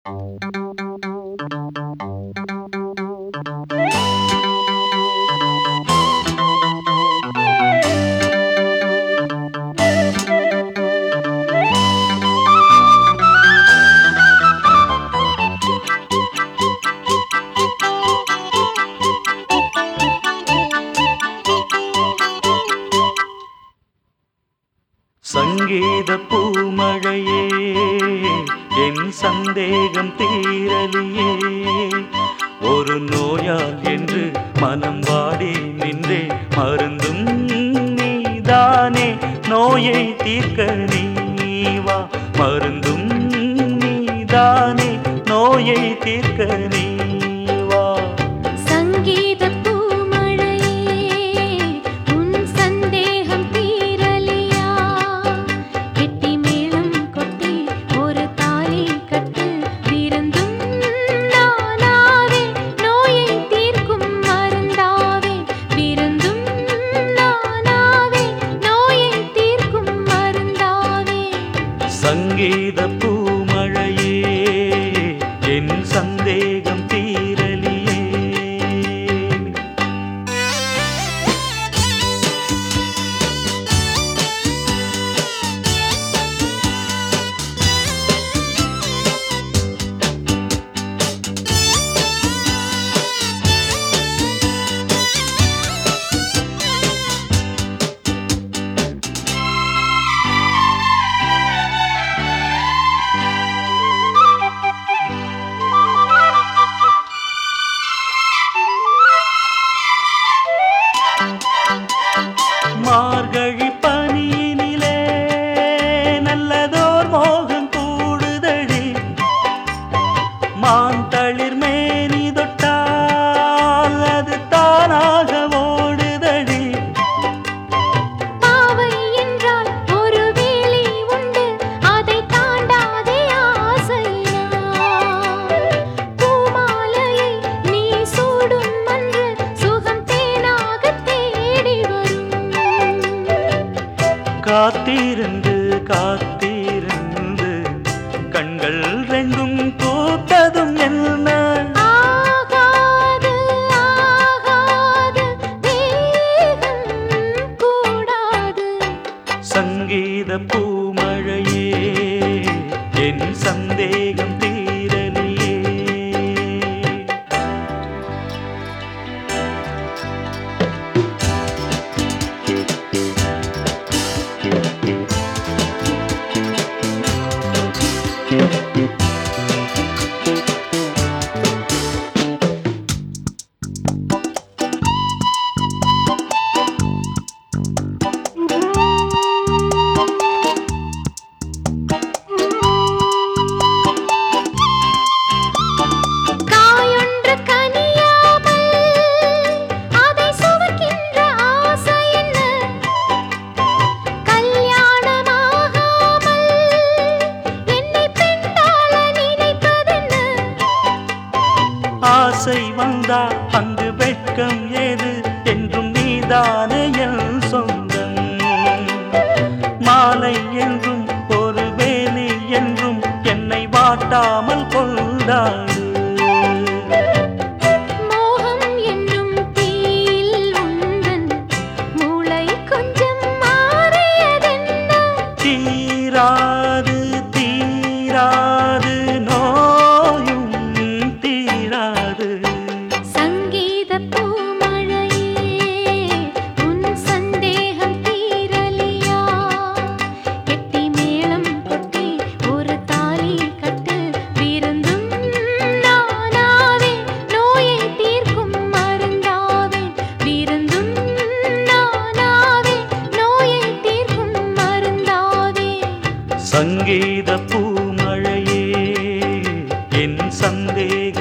சங்கீத பூமழையே என் சந்தேகம் தீரலியே ஒரு நோயால் என்று மனம் வாடி நின்றே மருந்தும் நீதானே நோயை தீர்க்க நீவா மருந்தும் நீதானே நோயை தீர்க்க நீவா சங்கீத சங்கீத பூமழையே என் சந்தேகம் தீரலியே மார்கழி பனியினிலே நல்லதோர் மோகம் கூடுதடி மாந்தளிர் மேனி தொட்டால் அது தானாக ஓடுதடி பாவை என்றால் ஒரு வேலி உண்டு அதை தாண்டாதே ஆசையா பூமாலையை நீ சூடும் அன்று சுகம் தேனாக தேடி வரும் காத்திருந்து காத்திருந்து கண்கள் ரெண்டும் பூத்ததும் என்ன ஆகாது ஆகாது வேகம் கூடாது சங்கீத பூமழையே என் சந்தேகம் தீரலியே காயொன்று கனியாமல் அதை சுவைக்கின்ற ஆசை என்ன கல்யாணமாகாமல் என்னை பெண்டாள நினைப்பதென்ன ஆசை வந்தா அங்கு வெட்கம் ஏது என்றும் நீதானே என் சொந்தம் மாலை என்றும் ஒரு வேலி என்றும் என்னை வாட்டாமல் கொண்டாடு மோகம் என்னும் தீயில் உந்தன் மூளை கொஞ்சம் மாறியதென்ன தீராது தீராது நோயும் தீராது சங்கீத பூமழையே உன் சந்தேகம் தீரலியா கெட்டி மேளம் கொட்டி ஒரு தாலி கட்டு விருந்தும் நானாவே நோயை தீர்க்கும் மருந்தாவே விருந்தும் நானாவே நோயை தீர்க்கும் மருந்தாவே சங்கீத பூமழையே என் சந்தேகம்